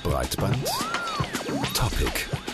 Breitband Topic.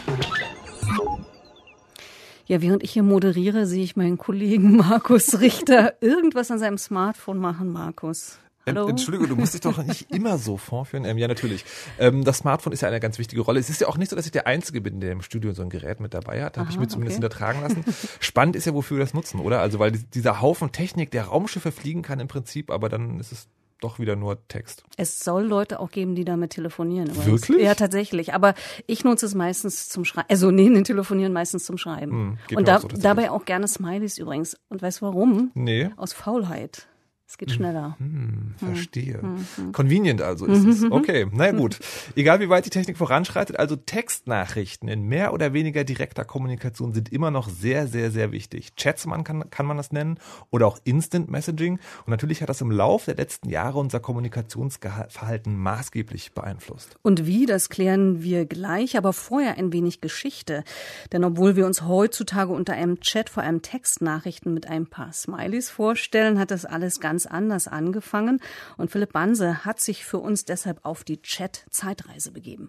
Ja, während ich hier moderiere, sehe ich meinen Kollegen Markus Richter irgendwas an seinem Smartphone machen. Markus. Hallo? Entschuldige, du musst dich doch nicht immer so vorführen. Ja, natürlich. Das Smartphone ist ja eine ganz wichtige Rolle. Es ist ja auch nicht so, dass ich der Einzige bin, der im Studio so ein Gerät mit dabei hat. Habe ich mir zumindest hintertragen lassen. Spannend ist ja, wofür wir das nutzen, oder? Also, weil dieser Haufen Technik, der Raumschiffe fliegen kann im Prinzip, aber dann ist es doch wieder nur Text. Es soll Leute auch geben, die damit telefonieren. Übrigens. Wirklich? Ja, tatsächlich. Aber ich nutze es meistens zum Schreiben. Also den Telefonieren meistens zum Schreiben. Und dabei auch gerne Smileys übrigens. Und weißt du warum? Nee. Aus Faulheit. Es geht schneller. Verstehe. Convenient also ist es. Okay, na gut. Egal wie weit die Technik voranschreitet, also Textnachrichten in mehr oder weniger direkter Kommunikation sind immer noch sehr, sehr, sehr wichtig. Chats kann man das nennen oder auch Instant Messaging. Und natürlich hat das im Laufe der letzten Jahre unser Kommunikationsverhalten maßgeblich beeinflusst. Und wie, das klären wir gleich, aber vorher ein wenig Geschichte. Denn obwohl wir uns heutzutage unter einem Chat vor allem Textnachrichten mit ein paar Smileys vorstellen, hat das alles ganz anders angefangen und Philipp Banse hat sich für uns deshalb auf die Chat-Zeitreise begeben.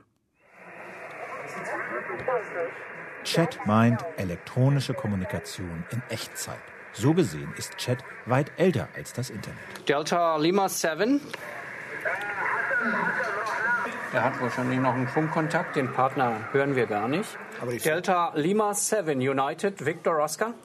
Chat meint elektronische Kommunikation in Echtzeit. So gesehen ist Chat weit älter als das Internet. Delta Lima 7. Er hat wahrscheinlich noch einen Funkkontakt, den Partner hören wir gar nicht. Delta Lima 7 United Victor Oscar.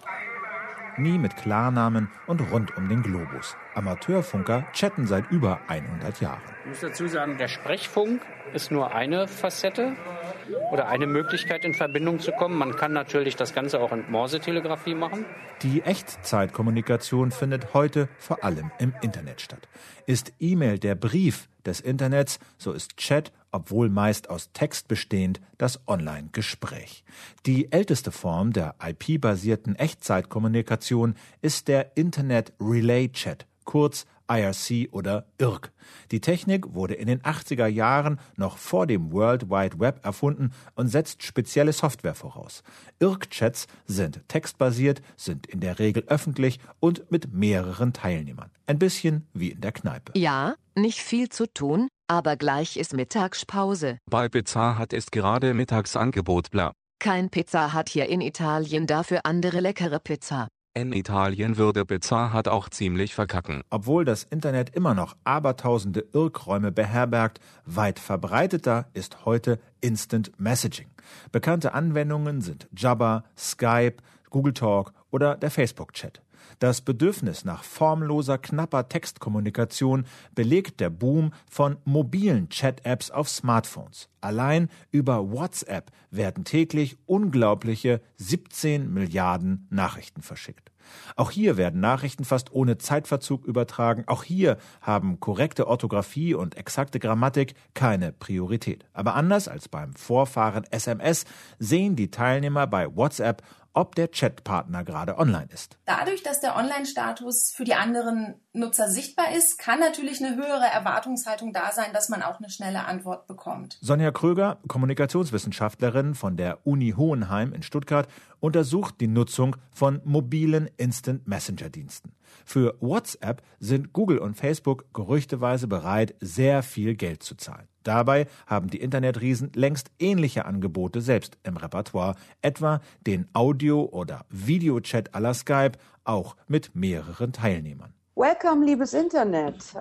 Nie mit Klarnamen und rund um den Globus. Amateurfunker chatten seit über 100 Jahren. Ich muss dazu sagen, der Sprechfunk ist nur eine Facette oder eine Möglichkeit, in Verbindung zu kommen. Man kann natürlich das Ganze auch in Morsetelegrafie machen. Die Echtzeitkommunikation findet heute vor allem im Internet statt. Ist E-Mail der Brief des Internets, so ist Chat, obwohl meist aus Text bestehend, das Online-Gespräch. Die älteste Form der IP-basierten Echtzeitkommunikation ist der Internet Relay Chat, kurz IRC oder IRC. Die Technik wurde in den 80er Jahren noch vor dem World Wide Web erfunden und setzt spezielle Software voraus. IRC-Chats sind textbasiert, sind in der Regel öffentlich und mit mehreren Teilnehmern. Ein bisschen wie in der Kneipe. Ja, nicht viel zu tun, aber gleich ist Mittagspause. Bei Pizza Hut ist gerade Mittagsangebot bla. Kein Pizza Hut hier in Italien, dafür andere leckere Pizza. In Italien würde Pizza Hut auch ziemlich verkacken. Obwohl das Internet immer noch abertausende Irrräume beherbergt, weit verbreiteter ist heute Instant Messaging. Bekannte Anwendungen sind Jabber, Skype, Google Talk oder der Facebook-Chat. Das Bedürfnis nach formloser, knapper Textkommunikation belegt der Boom von mobilen Chat-Apps auf Smartphones. Allein über WhatsApp werden täglich unglaubliche 17 Milliarden Nachrichten verschickt. Auch hier werden Nachrichten fast ohne Zeitverzug übertragen. Auch hier haben korrekte Orthographie und exakte Grammatik keine Priorität. Aber anders als beim Vorfahren SMS sehen die Teilnehmer bei WhatsApp, ob der Chatpartner gerade online ist. Dadurch, dass der Online-Status für die anderen Nutzer sichtbar ist, kann natürlich eine höhere Erwartungshaltung da sein, dass man auch eine schnelle Antwort bekommt. Sonja Kröger, Kommunikationswissenschaftlerin von der Uni Hohenheim in Stuttgart, untersucht die Nutzung von mobilen Instant-Messenger-Diensten. Für WhatsApp sind Google und Facebook gerüchteweise bereit, sehr viel Geld zu zahlen. Dabei haben die Internetriesen längst ähnliche Angebote selbst im Repertoire, etwa den Audio- oder Videochat à la Skype, auch mit mehreren Teilnehmern. Welcome, liebes Internet.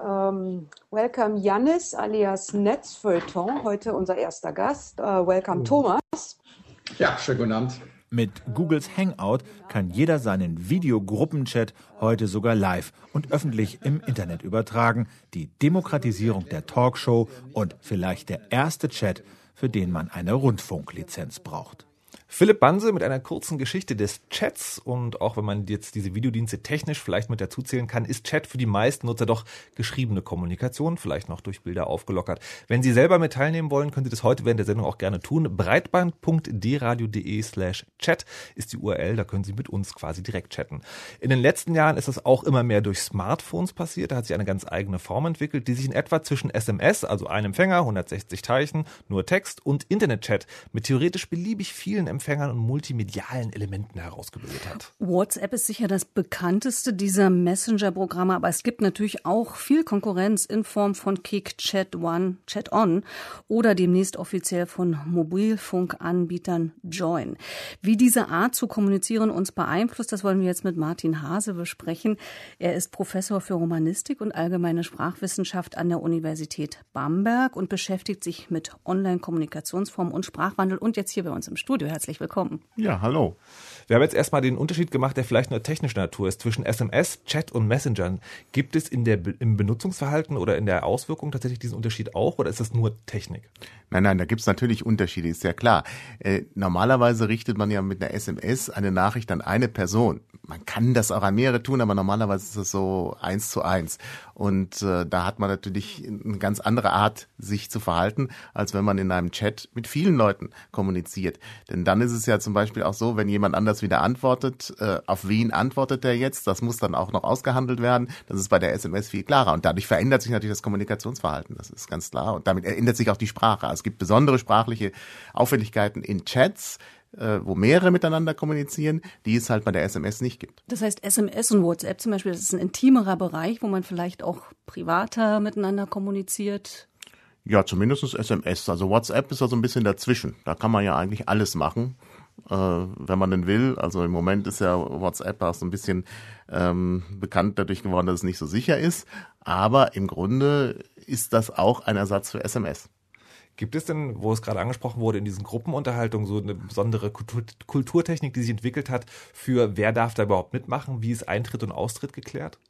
Welcome, Jannis alias Netzfeuilleton, heute unser erster Gast. Welcome, Thomas. Ja, schönen guten Abend. Mit Googles Hangout kann jeder seinen Videogruppenchat heute sogar live und öffentlich im Internet übertragen. Die Demokratisierung der Talkshow und vielleicht der erste Chat, für den man eine Rundfunklizenz braucht. Philipp Banse mit einer kurzen Geschichte des Chats, und auch wenn man jetzt diese Videodienste technisch vielleicht mit dazuzählen kann, ist Chat für die meisten Nutzer doch geschriebene Kommunikation, vielleicht noch durch Bilder aufgelockert. Wenn Sie selber mit teilnehmen wollen, können Sie das heute während der Sendung auch gerne tun. breitband.dradio.de/chat ist die URL, da können Sie mit uns quasi direkt chatten. In den letzten Jahren ist das auch immer mehr durch Smartphones passiert, da hat sich eine ganz eigene Form entwickelt, die sich in etwa zwischen SMS, also ein Empfänger, 160 Zeichen, nur Text, und Internetchat mit theoretisch beliebig vielen Datenempfängern und multimedialen Elementen herausgebildet hat. WhatsApp ist sicher das bekannteste dieser Messenger-Programme, aber es gibt natürlich auch viel Konkurrenz in Form von Kik, Chat One, Chat On oder demnächst offiziell von Mobilfunkanbietern Join. Wie diese Art zu kommunizieren uns beeinflusst, das wollen wir jetzt mit Martin Hase besprechen. Er ist Professor für Romanistik und allgemeine Sprachwissenschaft an der Universität Bamberg und beschäftigt sich mit Online-Kommunikationsformen und Sprachwandel und jetzt hier bei uns im Studio. Herzlich willkommen. Ja, hallo. Wir haben jetzt erstmal den Unterschied gemacht, der vielleicht nur technischer Natur ist, zwischen SMS, Chat und Messengern. Gibt es im Benutzungsverhalten oder in der Auswirkung tatsächlich diesen Unterschied auch oder ist das nur Technik? Nein, da gibt's natürlich Unterschiede, ist ja klar. Normalerweise richtet man ja mit einer SMS eine Nachricht an eine Person. Man kann das auch an mehrere tun, aber normalerweise ist es so 1:1. Und da hat man natürlich eine ganz andere Art, sich zu verhalten, als wenn man in einem Chat mit vielen Leuten kommuniziert. Denn dann ist es ja zum Beispiel auch so, wenn jemand anders wieder antwortet, auf wen antwortet er jetzt? Das muss dann auch noch ausgehandelt werden. Das ist bei der SMS viel klarer. Und dadurch verändert sich natürlich das Kommunikationsverhalten. Das ist ganz klar. Und damit ändert sich auch die Sprache. Es gibt besondere sprachliche Auffälligkeiten in Chats, wo mehrere miteinander kommunizieren, die es halt bei der SMS nicht gibt. Das heißt, SMS und WhatsApp zum Beispiel, das ist ein intimerer Bereich, wo man vielleicht auch privater miteinander kommuniziert. Ja, zumindest SMS. Also WhatsApp ist ja so ein bisschen dazwischen. Da kann man ja eigentlich alles machen, wenn man denn will. Also im Moment ist ja WhatsApp auch so ein bisschen bekannt dadurch geworden, dass es nicht so sicher ist. Aber im Grunde ist das auch ein Ersatz für SMS. Gibt es denn, wo es gerade angesprochen wurde, in diesen Gruppenunterhaltungen so eine besondere Kulturtechnik, die sich entwickelt hat, für wer darf da überhaupt mitmachen? Wie ist Eintritt und Austritt geklärt?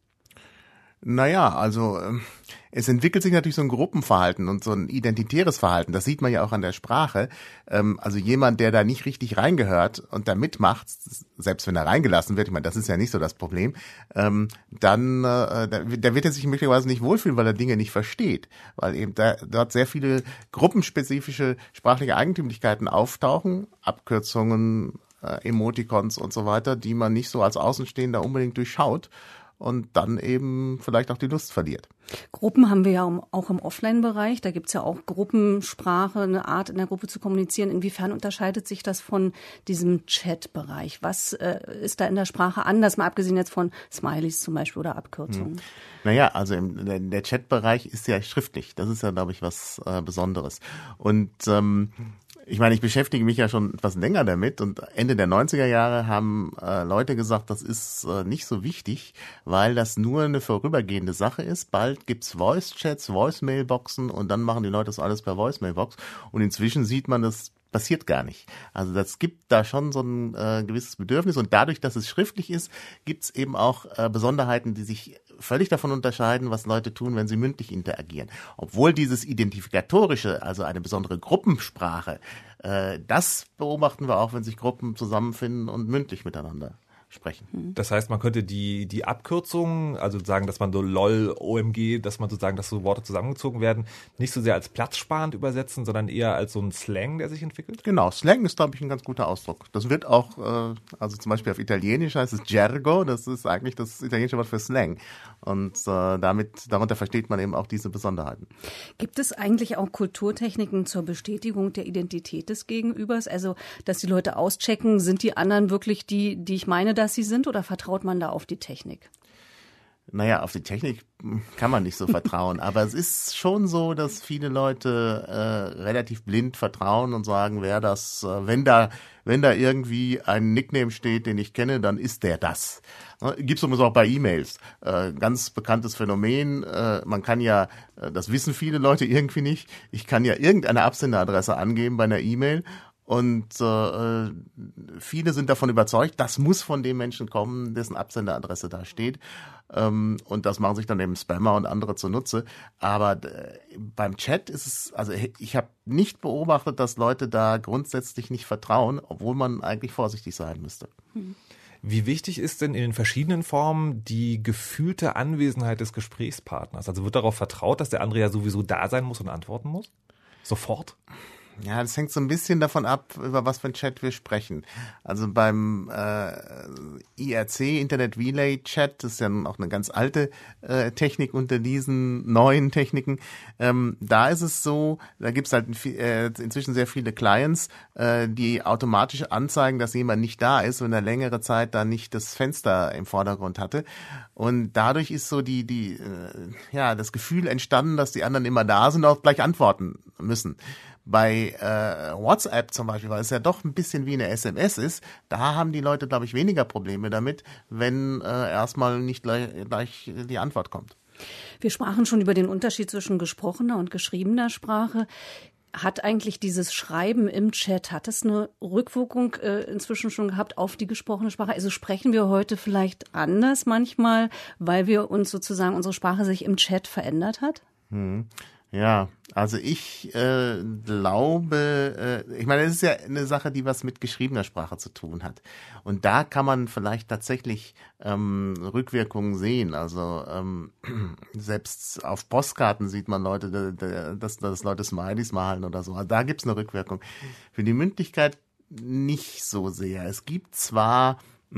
Naja, also es entwickelt sich natürlich so ein Gruppenverhalten und so ein identitäres Verhalten. Das sieht man ja auch an der Sprache. Also jemand, der da nicht richtig reingehört und da mitmacht, selbst wenn er reingelassen wird, ich meine, das ist ja nicht so das Problem, dann der wird er sich möglicherweise nicht wohlfühlen, weil er Dinge nicht versteht. Weil eben dort sehr viele gruppenspezifische sprachliche Eigentümlichkeiten auftauchen, Abkürzungen, Emoticons und so weiter, die man nicht so als Außenstehender unbedingt durchschaut. Und dann eben vielleicht auch die Lust verliert. Gruppen haben wir ja auch im Offline-Bereich. Da gibt's ja auch Gruppensprache, eine Art in der Gruppe zu kommunizieren. Inwiefern unterscheidet sich das von diesem Chat-Bereich? Was ist da in der Sprache anders, mal abgesehen jetzt von Smileys zum Beispiel oder Abkürzungen? Naja, also der Chat-Bereich ist ja schriftlich. Das ist ja, glaube ich, was Besonderes. Und ich meine, ich beschäftige mich ja schon etwas länger damit und Ende der 90er Jahre haben Leute gesagt, das ist nicht so wichtig, weil das nur eine vorübergehende Sache ist. Bald gibt's Voice-Chats, Voicemail-Boxen und dann machen die Leute das alles per Voicemail-Box. Und inzwischen sieht man, das passiert gar nicht. Also das gibt da schon so ein gewisses Bedürfnis und dadurch, dass es schriftlich ist, gibt's eben auch Besonderheiten, die sich völlig davon unterscheiden, was Leute tun, wenn sie mündlich interagieren. Obwohl dieses Identifikatorische, also eine besondere Gruppensprache, das beobachten wir auch, wenn sich Gruppen zusammenfinden und mündlich miteinander sprechen. Das heißt, man könnte die Abkürzungen, also sagen, dass man so LOL, OMG, dass man sozusagen, dass so Worte zusammengezogen werden, nicht so sehr als platzsparend übersetzen, sondern eher als so ein Slang, der sich entwickelt? Genau, Slang ist, glaube ich, ein ganz guter Ausdruck. Das wird auch, also zum Beispiel auf Italienisch heißt es Gergo, das ist eigentlich das italienische Wort für Slang. Und darunter versteht man eben auch diese Besonderheiten. Gibt es eigentlich auch Kulturtechniken zur Bestätigung der Identität des Gegenübers? Also, dass die Leute auschecken, sind die anderen wirklich die ich meine, dass sie sind, oder vertraut man da auf die Technik? Naja, auf die Technik kann man nicht so vertrauen, aber es ist schon so, dass viele Leute relativ blind vertrauen und sagen, wer das, wenn da irgendwie ein Nickname steht, den ich kenne, dann ist der das. Gibt's übrigens auch bei E-Mails. Ganz bekanntes Phänomen. Man kann ja, das wissen viele Leute irgendwie nicht, ich kann ja irgendeine Absenderadresse angeben bei einer E-Mail. Und viele sind davon überzeugt, das muss von dem Menschen kommen, dessen Absenderadresse da steht. Und das machen sich dann eben Spammer und andere zunutze. Aber beim Chat ist es, also ich habe nicht beobachtet, dass Leute da grundsätzlich nicht vertrauen, obwohl man eigentlich vorsichtig sein müsste. Wie wichtig ist denn in den verschiedenen Formen die gefühlte Anwesenheit des Gesprächspartners? Also wird darauf vertraut, dass der andere ja sowieso da sein muss und antworten muss? Sofort? Ja, das hängt so ein bisschen davon ab, über was für ein Chat wir sprechen. Also beim IRC, Internet Relay Chat, das ist ja auch eine ganz alte Technik unter diesen neuen Techniken. Da ist es so, da gibt's halt inzwischen sehr viele Clients, die automatisch anzeigen, dass jemand nicht da ist, wenn er längere Zeit da nicht das Fenster im Vordergrund hatte. Und dadurch ist so das Gefühl entstanden, dass die anderen immer da sind und auch gleich antworten müssen. Bei WhatsApp zum Beispiel, weil es ja doch ein bisschen wie eine SMS ist, da haben die Leute, glaube ich, weniger Probleme damit, wenn erstmal nicht gleich die Antwort kommt. Wir sprachen schon über den Unterschied zwischen gesprochener und geschriebener Sprache. Hat eigentlich dieses Schreiben im Chat, hat es eine Rückwirkung inzwischen schon gehabt auf die gesprochene Sprache? Also sprechen wir heute vielleicht anders manchmal, weil wir uns sozusagen unsere Sprache sich im Chat verändert hat? Ja, also ich glaube, ich meine, es ist ja eine Sache, die was mit geschriebener Sprache zu tun hat. Und da kann man vielleicht tatsächlich Rückwirkungen sehen. Also selbst auf Postkarten sieht man Leute, dass Leute Smileys malen oder so. Also da gibt's eine Rückwirkung. Für die Mündlichkeit nicht so sehr. Es gibt zwar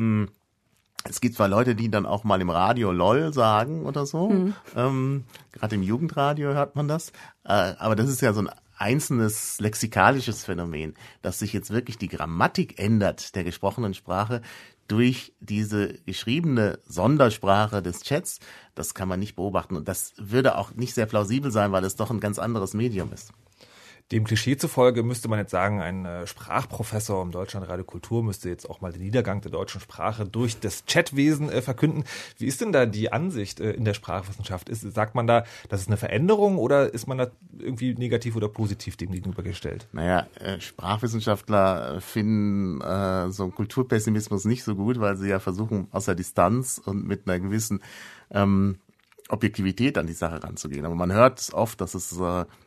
Leute, die dann auch mal im Radio LOL sagen oder so. Gerade im Jugendradio hört man das. Aber das ist ja so ein einzelnes lexikalisches Phänomen, dass sich jetzt wirklich die Grammatik ändert der gesprochenen Sprache durch diese geschriebene Sondersprache des Chats. Das kann man nicht beobachten. Und das würde auch nicht sehr plausibel sein, weil es doch ein ganz anderes Medium ist. Dem Klischee zufolge müsste man jetzt sagen, ein Sprachprofessor im Deutschlandradio Kultur müsste jetzt auch mal den Niedergang der deutschen Sprache durch das Chatwesen verkünden. Wie ist denn da die Ansicht in der Sprachwissenschaft? Sagt man da, das ist eine Veränderung oder ist man da irgendwie negativ oder positiv dem gegenübergestellt? Naja, Sprachwissenschaftler finden so einen Kulturpessimismus nicht so gut, weil sie ja versuchen, aus der Distanz und mit einer gewissen Objektivität an die Sache ranzugehen. Aber man hört oft, dass es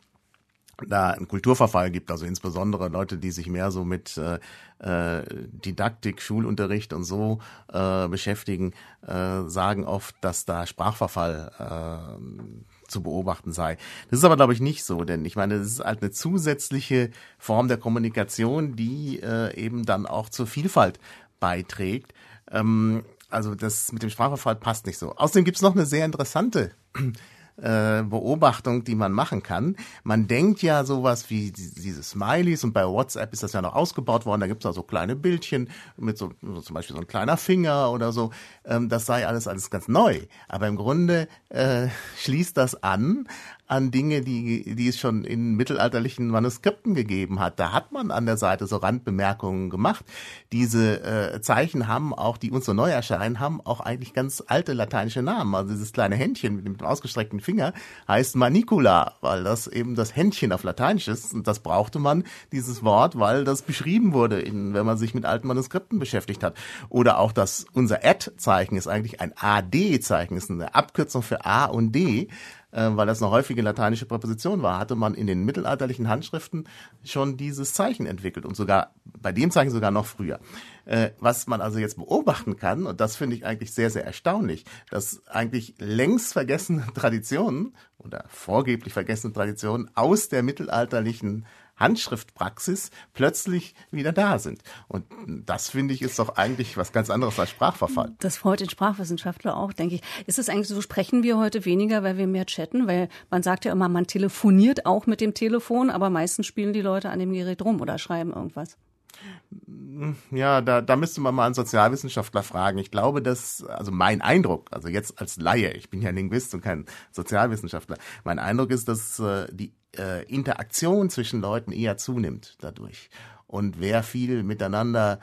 da einen Kulturverfall gibt, also insbesondere Leute, die sich mehr so mit Didaktik, Schulunterricht und so beschäftigen, sagen oft, dass da Sprachverfall zu beobachten sei. Das ist aber, glaube ich, nicht so, denn ich meine, das ist halt eine zusätzliche Form der Kommunikation, die eben dann auch zur Vielfalt beiträgt. Also das mit dem Sprachverfall passt nicht so. Außerdem gibt es noch eine sehr interessante Beobachtung, die man machen kann. Man denkt ja sowas wie diese Smileys und bei WhatsApp ist das ja noch ausgebaut worden, da gibt es auch so kleine Bildchen mit so zum Beispiel so ein kleiner Finger oder so, das sei alles ganz neu. Aber im Grunde schließt das an Dinge, die es schon in mittelalterlichen Manuskripten gegeben hat. Da hat man an der Seite so Randbemerkungen gemacht. Diese Zeichen haben auch, die uns so neu erscheinen, haben auch eigentlich ganz alte lateinische Namen. Also dieses kleine Händchen mit dem ausgestreckten Finger heißt Manicula, weil das eben das Händchen auf Lateinisch ist. Und das brauchte man, dieses Wort, weil das beschrieben wurde, wenn man sich mit alten Manuskripten beschäftigt hat. Oder auch unser Ad-Zeichen ist eigentlich ein AD-Zeichen, ist eine Abkürzung für A und D. Weil das eine häufige lateinische Präposition war, hatte man in den mittelalterlichen Handschriften schon dieses Zeichen entwickelt und sogar bei dem Zeichen sogar noch früher. Was man also jetzt beobachten kann, und das finde ich eigentlich sehr, sehr erstaunlich, dass eigentlich längst vergessene Traditionen oder vorgeblich vergessene Traditionen aus der mittelalterlichen Handschriftpraxis plötzlich wieder da sind. Und das, finde ich, ist doch eigentlich was ganz anderes als Sprachverfall. Das freut den Sprachwissenschaftler auch, denke ich. Ist es eigentlich so, sprechen wir heute weniger, weil wir mehr chatten? Weil man sagt ja immer, man telefoniert auch mit dem Telefon, aber meistens spielen die Leute an dem Gerät rum oder schreiben irgendwas. Ja, da müsste man mal einen Sozialwissenschaftler fragen. Ich glaube, also mein Eindruck, also jetzt als Laie, ich bin ja Linguist und kein Sozialwissenschaftler, mein Eindruck ist, dass die Interaktion zwischen Leuten eher zunimmt dadurch. Und wer viel miteinander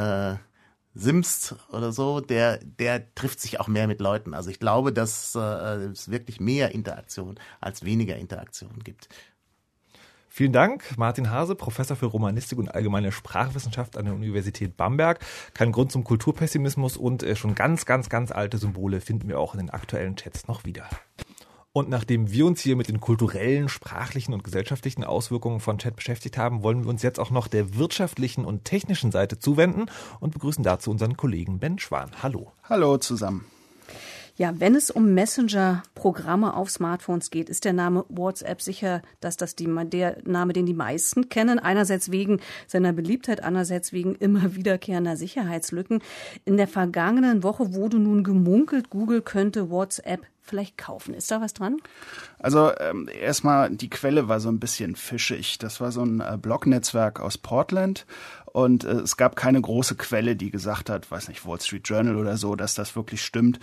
simst oder so, der trifft sich auch mehr mit Leuten. Also ich glaube, dass es wirklich mehr Interaktion als weniger Interaktion gibt. Vielen Dank, Martin Hase, Professor für Romanistik und allgemeine Sprachwissenschaft an der Universität Bamberg. Kein Grund zum Kulturpessimismus und schon ganz, ganz, ganz alte Symbole finden wir auch in den aktuellen Chats noch wieder. Und nachdem wir uns hier mit den kulturellen, sprachlichen und gesellschaftlichen Auswirkungen von Chat beschäftigt haben, wollen wir uns jetzt auch noch der wirtschaftlichen und technischen Seite zuwenden und begrüßen dazu unseren Kollegen Ben Schwan. Hallo. Hallo zusammen. Ja, wenn es um Messenger-Programme auf Smartphones geht, ist der Name WhatsApp sicher, dass das der Name, den die meisten kennen. Einerseits wegen seiner Beliebtheit, andererseits wegen immer wiederkehrender Sicherheitslücken. In der vergangenen Woche wurde nun gemunkelt, Google könnte WhatsApp vielleicht kaufen. Ist da was dran? Also erstmal, die Quelle war so ein bisschen fischig. Das war so ein Blog-Netzwerk aus Portland. Und es gab keine große Quelle, die gesagt hat, weiß nicht, Wall Street Journal oder so, dass das wirklich stimmt.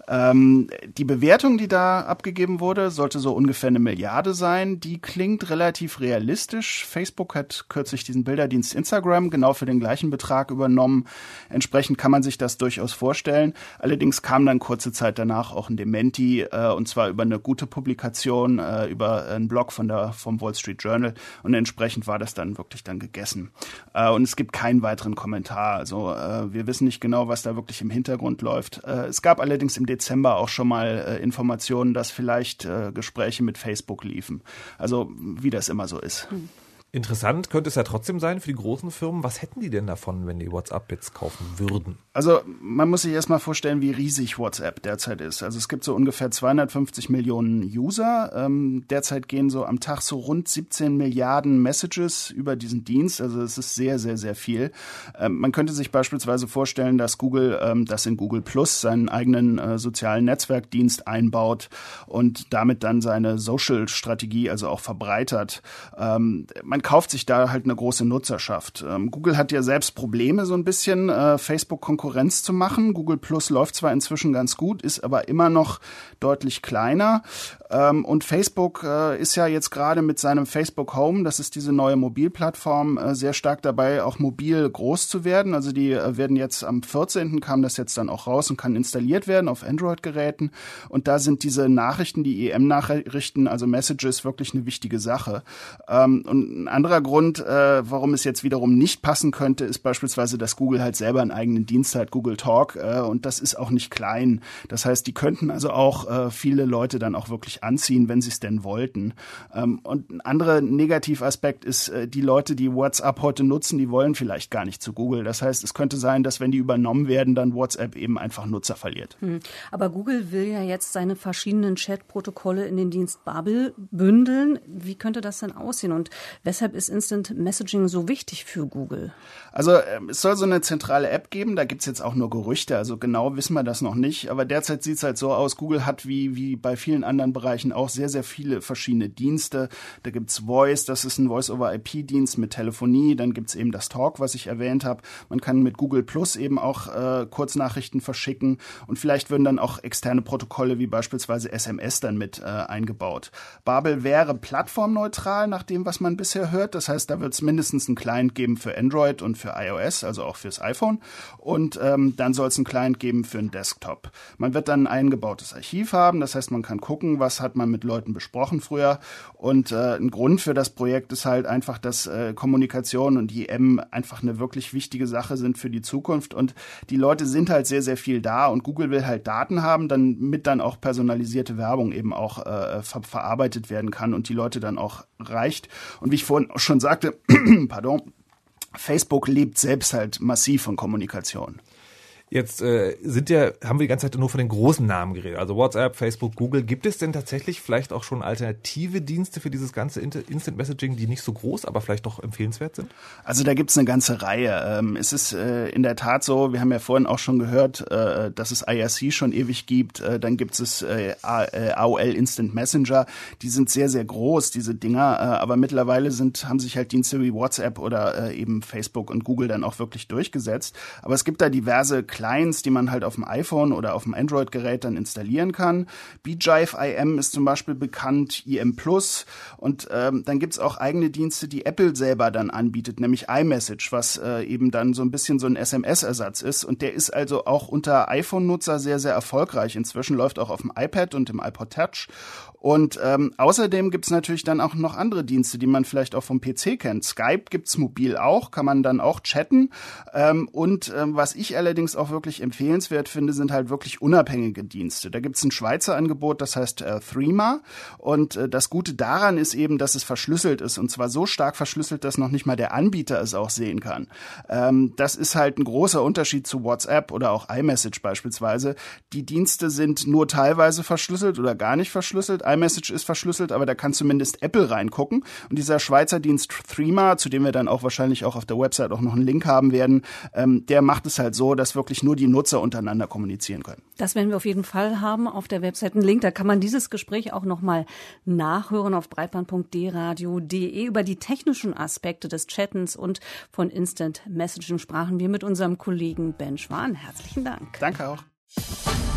Die Bewertung, die da abgegeben wurde, sollte so ungefähr 1 Milliarde sein. Die klingt relativ realistisch. Facebook hat kürzlich diesen Bilderdienst Instagram genau für den gleichen Betrag übernommen. Entsprechend kann man sich das durchaus vorstellen. Allerdings kam dann kurze Zeit danach auch ein Dementi, und zwar über eine gute Publikation, über einen Blog vom Wall Street Journal. Und entsprechend war das dann wirklich dann gegessen. Und es gibt keinen weiteren Kommentar. Also wir wissen nicht genau, was da wirklich im Hintergrund läuft. Es gab allerdings im Dezember auch schon mal Informationen, dass vielleicht Gespräche mit Facebook liefen. Also wie das immer so ist. Interessant könnte es ja trotzdem sein für die großen Firmen. Was hätten die denn davon, wenn die WhatsApp jetzt kaufen würden? Also man muss sich erstmal vorstellen, wie riesig WhatsApp derzeit ist. Also es gibt so ungefähr 250 Millionen User. Derzeit gehen so am Tag so rund 17 Milliarden Messages über diesen Dienst. Also es ist sehr, sehr, sehr viel. Man könnte sich beispielsweise vorstellen, dass Google das in Google Plus seinen eigenen sozialen Netzwerkdienst einbaut und damit dann seine Social-Strategie also auch verbreitert. Man kauft sich da halt eine große Nutzerschaft. Google hat ja selbst Probleme, so ein bisschen Facebook Konkurrenz zu machen. Google Plus läuft zwar inzwischen ganz gut, ist aber immer noch deutlich kleiner. Und Facebook ist ja jetzt gerade mit seinem Facebook Home, das ist diese neue Mobilplattform, sehr stark dabei, auch mobil groß zu werden. Also die werden jetzt am 14. kam das jetzt dann auch raus und kann installiert werden auf Android-Geräten. Und da sind diese Nachrichten, die EM-Nachrichten, also Messages, wirklich eine wichtige Sache. Und ein anderer Grund, warum es jetzt wiederum nicht passen könnte, ist beispielsweise, dass Google halt selber einen eigenen Dienst hat, Google Talk, und das ist auch nicht klein. Das heißt, die könnten also auch viele Leute dann auch wirklich anziehen, wenn sie es denn wollten. Und ein anderer Negativaspekt ist, die Leute, die WhatsApp heute nutzen, die wollen vielleicht gar nicht zu Google. Das heißt, es könnte sein, dass wenn die übernommen werden, dann WhatsApp eben einfach Nutzer verliert. Aber Google will ja jetzt seine verschiedenen Chat-Protokolle in den Dienst Bubble bündeln. Wie könnte das denn aussehen und weshalb ist Instant Messaging so wichtig für Google? Also es soll so eine zentrale App geben, da gibt's jetzt auch nur Gerüchte, also genau wissen wir das noch nicht, aber derzeit sieht's halt so aus, Google hat wie bei vielen anderen Bereichen auch sehr, sehr viele verschiedene Dienste. Da gibt's Voice, das ist ein Voice-over-IP-Dienst mit Telefonie, dann gibt's eben das Talk, was ich erwähnt habe. Man kann mit Google Plus eben auch Kurznachrichten verschicken und vielleicht würden dann auch externe Protokolle wie beispielsweise SMS dann mit eingebaut. Babel wäre plattformneutral nach dem, was man bisher hört, das heißt, da wird's mindestens einen Client geben für Android und für iOS, also auch fürs iPhone. Und dann soll es einen Client geben für einen Desktop. Man wird dann ein eingebautes Archiv haben, das heißt, man kann gucken, was hat man mit Leuten besprochen früher. Und ein Grund für das Projekt ist halt einfach, dass Kommunikation und IM einfach eine wirklich wichtige Sache sind für die Zukunft. Und die Leute sind halt sehr, sehr viel da und Google will halt Daten haben, damit dann auch personalisierte Werbung eben auch verarbeitet werden kann und die Leute dann auch reicht. Und wie ich vorhin schon sagte, Facebook lebt selbst halt massiv von Kommunikation. Jetzt haben wir die ganze Zeit nur von den großen Namen geredet, also WhatsApp, Facebook, Google. Gibt es denn tatsächlich vielleicht auch schon alternative Dienste für dieses ganze Instant Messaging, die nicht so groß, aber vielleicht doch empfehlenswert sind? Also da gibt's eine ganze Reihe. Es ist in der Tat so, wir haben ja vorhin auch schon gehört, dass es IRC schon ewig gibt. Dann gibt es AOL Instant Messenger. Die sind sehr, sehr groß, diese Dinger. Aber mittlerweile haben sich halt Dienste wie WhatsApp oder eben Facebook und Google dann auch wirklich durchgesetzt. Aber es gibt da diverse Clients, die man halt auf dem iPhone oder auf dem Android-Gerät dann installieren kann. BeeJive IM ist zum Beispiel bekannt, IM Plus. Und dann gibt's auch eigene Dienste, die Apple selber dann anbietet, nämlich iMessage, was eben dann so ein bisschen so ein SMS-Ersatz ist. Und der ist also auch unter iPhone-Nutzer sehr, sehr erfolgreich. Inzwischen läuft auch auf dem iPad und dem iPod Touch. Und außerdem gibt's natürlich dann auch noch andere Dienste, die man vielleicht auch vom PC kennt. Skype gibt's mobil auch, kann man dann auch chatten. Und was ich allerdings auch auch wirklich empfehlenswert finde, sind halt wirklich unabhängige Dienste. Da gibt es ein Schweizer Angebot, das heißt Threema. Und das Gute daran ist eben, dass es verschlüsselt ist. Und zwar so stark verschlüsselt, dass noch nicht mal der Anbieter es auch sehen kann. Das ist halt ein großer Unterschied zu WhatsApp oder auch iMessage beispielsweise. Die Dienste sind nur teilweise verschlüsselt oder gar nicht verschlüsselt. iMessage ist verschlüsselt, aber da kann zumindest Apple reingucken. Und dieser Schweizer Dienst Threema, zu dem wir dann auch wahrscheinlich auch auf der Website auch noch einen Link haben werden, der macht es halt so, dass wirklich nur die Nutzer untereinander kommunizieren können. Das werden wir auf jeden Fall haben auf der Website einen Link. Da kann man dieses Gespräch auch nochmal nachhören auf breitband.dradio.de. Über die technischen Aspekte des Chattens und von Instant Messaging sprachen wir mit unserem Kollegen Ben Schwan. Herzlichen Dank. Danke auch.